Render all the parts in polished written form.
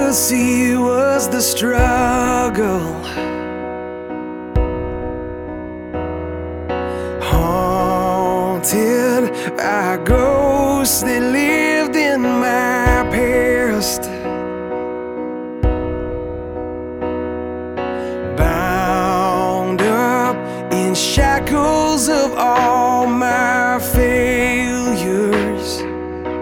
could see was the struggle. Haunted by ghosts that lived in my past, bound up in shackles of all my failures,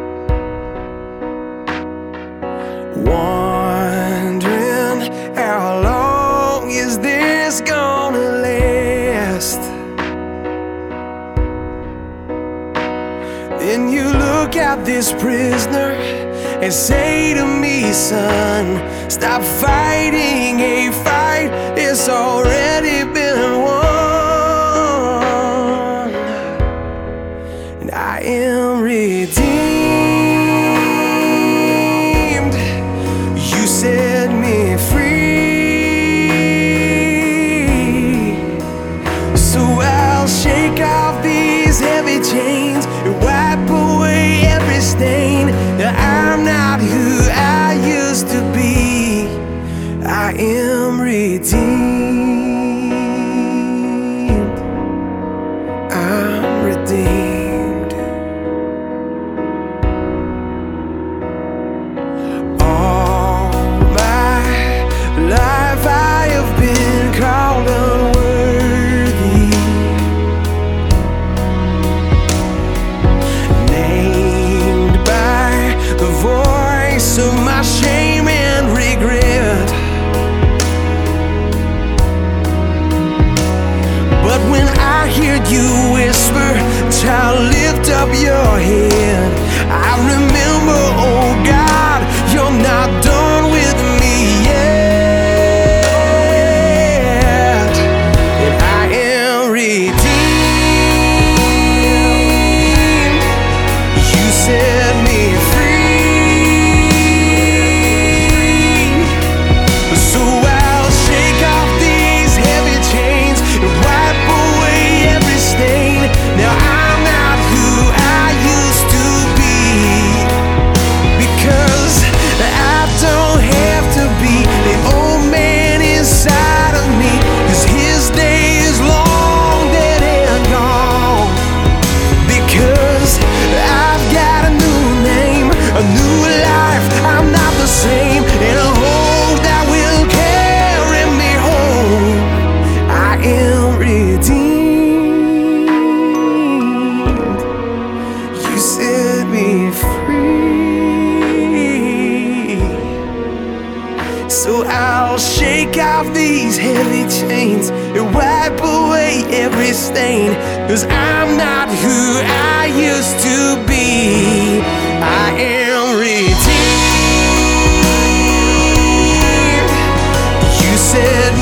wondering how long is this gonna last. Then you look at this prisoner and say to me, son, stop fighting a fight that's already been won. And I am redeemed. You set me free. So I'll shake off these heavy chains and wipe away every stain. That I'm not who I used to be. I am redeemed. I'm redeemed. All my life I have been called unworthy, named by the voice of my shame and regret. But when I hear you whisper, child, lift up your head, I remember, oh God, you're not done with me yet. And I am redeemed. You set me free. So I'll shake off these heavy chains and wipe away every stain. Now I'm not who I used to be, because I don't have to be the old man inside of me, 'cause his day is long dead and gone. Because I've got a new name, a new life, I'm not the same, and a hope that will carry me home. I am redeemed. You set me free. So I'll shake off these heavy chains and wipe away every stain, 'cause I'm not who I used to be. I am redeemed. You set